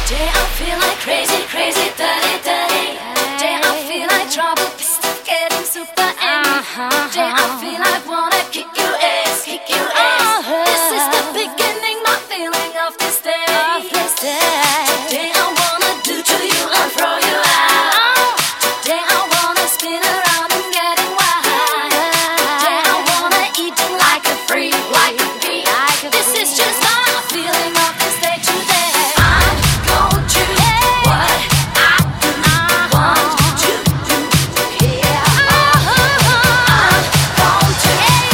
Today I feel like crazy, crazy, dirty, dirty. Today I feel like trouble, pissed off, getting super angry. Today I feel like wanna kick your ass, kick your ass. This is the beginning, my feeling of this day. Today I wanna do to you and throw you out. Today I wanna spin around and getting wild. Today I wanna eat you like a freak, like a bee. This is just my feeling of this day today. I'm going to what I do want to do here. I'm going to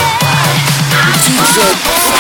what I want.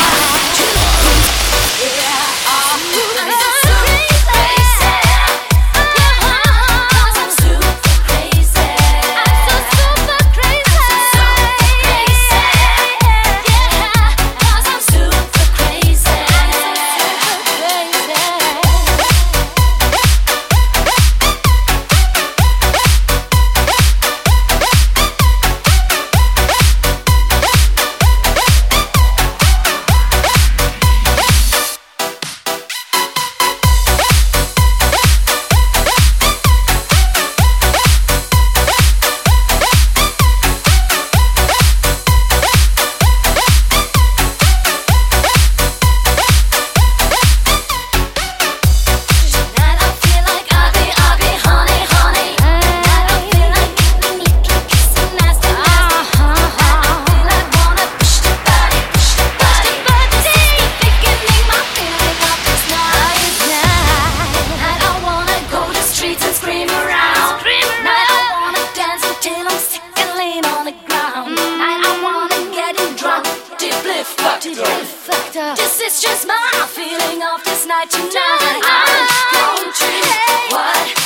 This is just my feeling of this night tonight. I'm going to what